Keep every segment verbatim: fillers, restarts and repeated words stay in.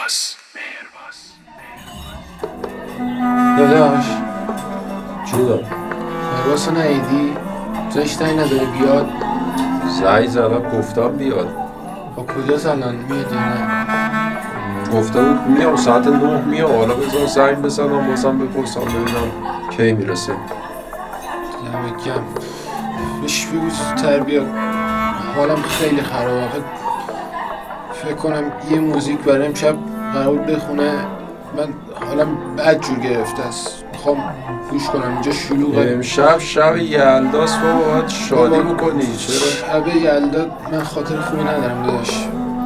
مهرباز داداش چرا؟ مهرباز رو نهیدی؟ جایش تایی نداره بیاد؟ زنگ زدم گفتم بیاد. با کجاست الان میاد یا نه؟ گفته بود میام ساعت نه میام. حالا بذار زنگ بزنم بازم بپرسم ببینم کی میرسه. دمت گرم. بهش بگو زودتر بیاد. حالم خیلی خرابه. فکر کنم یه موزیک برای امشب قرار بود بخونه. من حالم بد جور گرفته است. میخوام گوش کنم اینجا شلوغه. امشب شب یلداست بابا، باید شادی بکنی. چرا؟ شب یلدا من خاطر خوبی ندارم داداش.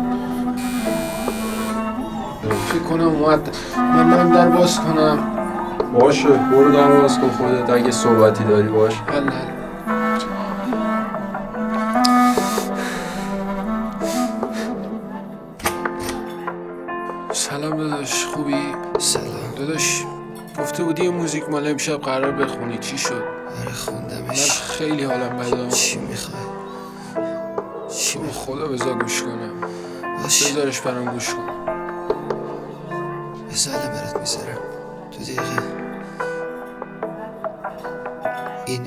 فکر کنم اومد. من برم در باز کنم. باشه برو در باز کن خودت، اگه صحبتی داری باش. حل حل. سلام داداش، خوبی؟ سلام داداش گفته بودی یه موزیک مال امشب قرار بخونی، چی شد؟ آره من خوندمش. خیلی حالم بده. چی میخوای؟ چی به میخوای؟ خدا بذار گوش کنم. باش بذارش برام گوش کن. بذار الان برات میذارم دو دقیقه. اینه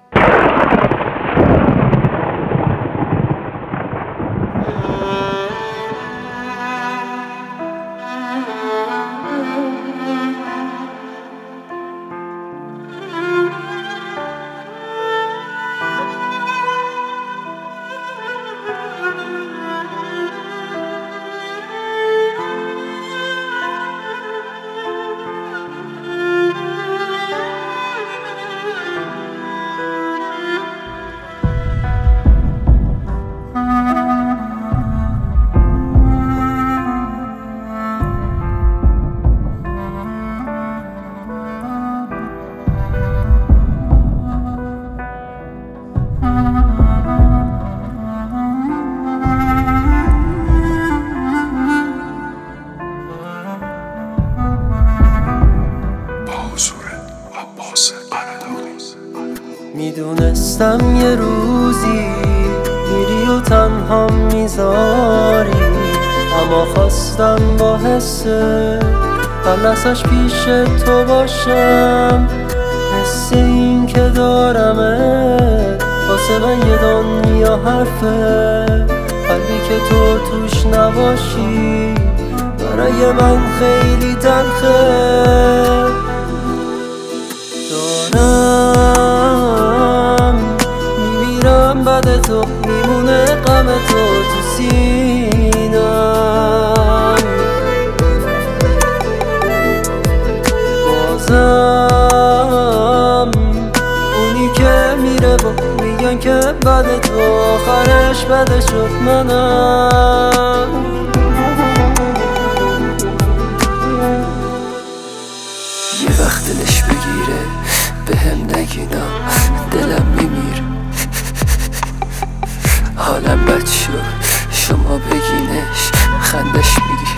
میدونستم یه روزی میری و تنها میذاری، اما خواستم با حس خلصش پیش تو باشم. حس این که دارمه واسه من یه دنیا حرفه. قلبی که تو توش نباشی برای من خیلی تلخه. دارم میمیرم بعد تو، میمونه غم تو تو سینم. بازم اونی که میره با میگن که بعد تو آخرش بده شد منم. یه وقت دلش بگیره به هم نگینا دلم میمیر. حالم بد شد شما بگینش خندش میگیر.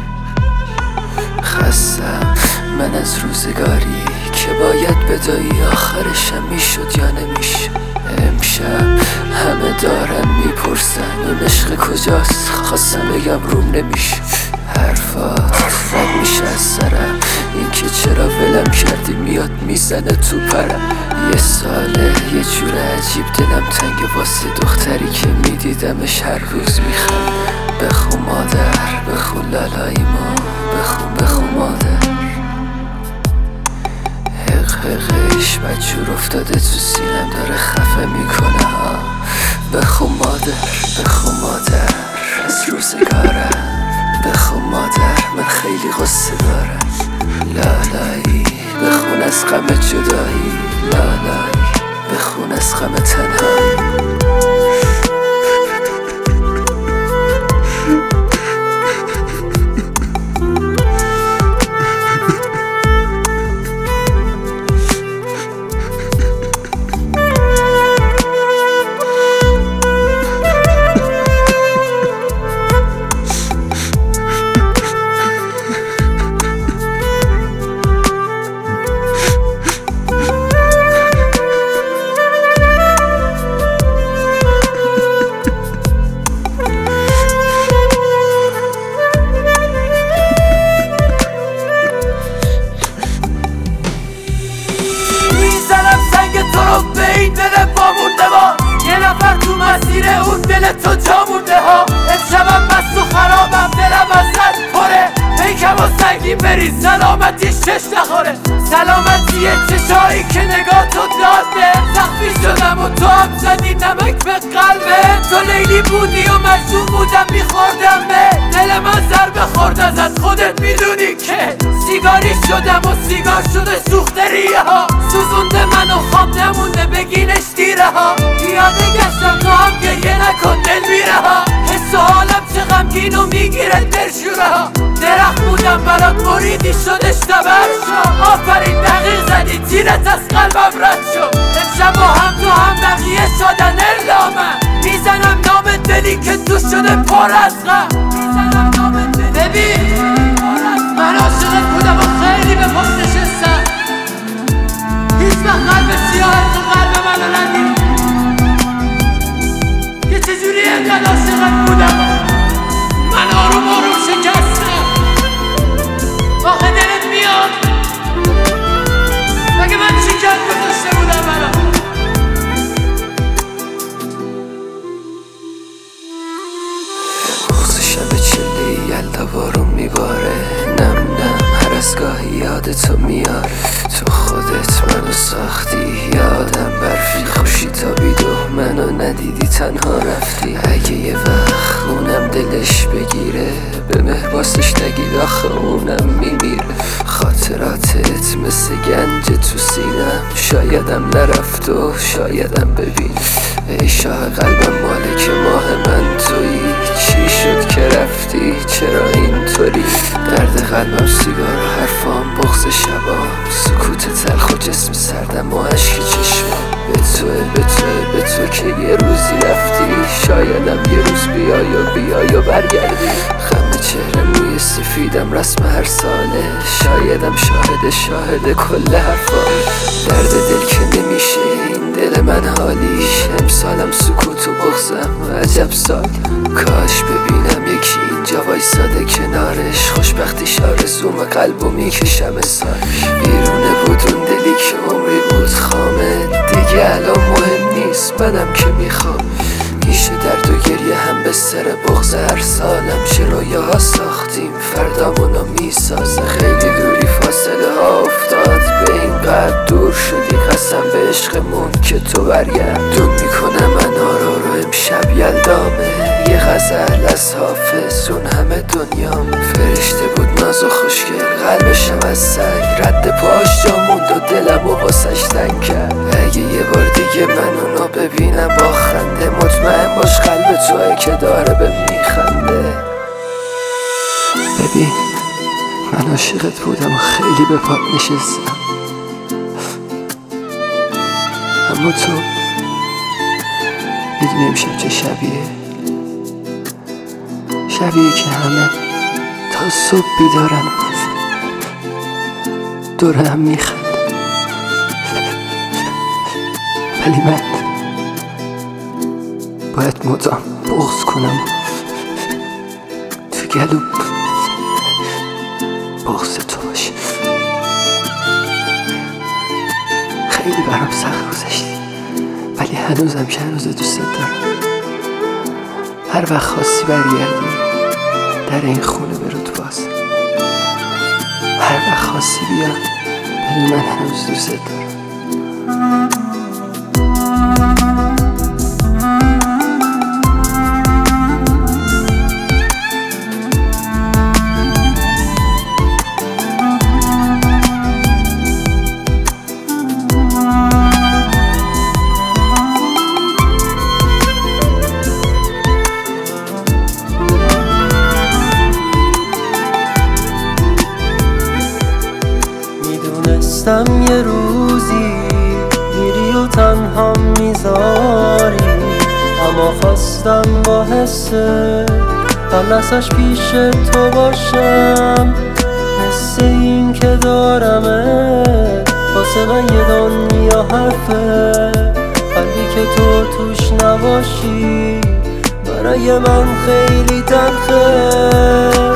خستم من از روزگاری که باید بدایی آخرشم میشد یا نمیشد. امشب همه دارن میپرسن اون عشق کجاست، خواستم بگم روم نمیشه. حرفات رد میشه از سرم، این که چرا ولم کردی میاد میزنه تو پرم. یه ساله یه جور عجیب دلم تنگ واسه دختری که میدیدمش هر روز میخند. بخون مادر بخون لالایی ما، بخون بخون مادر. حق حقش بدجور افتاده تو سینم داره خفه میکنه ها. بخون مادر بخون مادر از روزگارم. بخون مادر من خیلی غصه دارم. لالایی بخون از غم جدایی. لالایی بخون از غم تنهایی. مسیر اون دل تو جا مونده ها. امشبم مست و خرابم، دلم ازت پره، پیکم و سنگین بری سلامتی شش نخوره. سلامتی چشایی که نگاه تو داده، زخمی شدم و تو هم زدی نمک به قلبه. تو لیلی بودی و مجنون بودم میخوردم به دل من ضربه خورد ازت، خودت میدونی که سیگاری شدم و سیگار شده سوخته ریه ها. سوزونده منو خواب نمونده بگینش دیره ها. یاده گشتم تو هم گریه نکن دل میره ها. حس و حالم چه غمگین و میگیره دلشوره ها. درخت بودم برات بریدی شدش تبر شد. آفرین دقیق زدی تیرت از قلبم رد شد. امشب با هم تو هم بقیه شدن اعلامم. میزنم نام دلی که تو شده پر از غم. میزنم نام دلی ببین من عاشقت بودم و خیلی به پاس نشستم. هیچ وقت قلب سیاهت تو قلب منو ندید که چجوری اینقدر عاشقت بودم من آروم آروم شکستم. آخه دلت میاد مگه من چی کرد گذاشته بودم برام؟ بغض شب چله یلدا بارون میباره، نم نم هر از گاهی یاد تو میاره. تو خودت منو ساختی، یادم برفی خوشی تابید و منو ندیدی تنها رفتی. اگه یه وقت اونم دلش بگیره به مهباسش نگید آخه اونم میمیره. خاطراتت مثل گنج تو سینم، شایدم نرفت و شایدم ببین. ای شاه قلبم مالک ماه من تویی، چی شد که رفتی چرا اینطوری؟ درد قلبم سیگار و حرفام بغض شبام، سکوت تلخ و جسم سردم و عشق چشمام. به توه به توه به تو که یه روزی رفتی، شایدم یه روز بیای و بیای و برگردی. خم چهره موی سفیدم رسم هر ساله، شایدم شاهد شاهد کل حرفام. درد دل که نمیشه این دل من حالیش، امسالم سکوت و بغضم عجب سال. کاش ببینم یکی اینجا وایساده کنارش، خوشبختیش آرزوم قلبو میکشم سال. بیرونه بود اون دلی که عمری بود خامه، دیگه الان مهم نیست منم که میخوام. میشه درد و گریه هم به سر بغض هر سالم. چه رویاها ساختیم فردامونو میسازه، خیلی دوری فاصله ها افتاد به این قد دور شدی. قسم به عشقمون که تو برگردون میکنه من آرا رو امشب یلدامه. یه غزل از حافظ اون همه دنیام، فرشته بود ناز و خوشگل قلبشم از سنگ. رد پاش جا موند و دلم و واسش تنگ کرد. اگه یه بار دیگه من اونو ببینم با خنده، مطمئن باش قلب توه که داره به میخنده. ببین من عاشقت بودم و خیلی به پات نشستم، اما تو میدونی امشب چه شبیه؟ شبیه که همه تا صبح بیدارن دور هم میخند، ولی من باید مدام بغض کنم تو گلو بغض تو باشه. خیلی برام سخت گذشتی ولی هنوزم که هنوز دوست دارم. هر وقت خواستی برگردی در این خونه برود باز، هر وقت خواستی بیا بدون من هنوز دوست دارم. میدونستم یه روزی میری و تنها میذاری، اما خواستم با حس خلصش پیش تو باشم. حس این که دارمه واسه من یه دنیا حرفه، قلبی که تو توش نباشی برای من خیلی تلخه.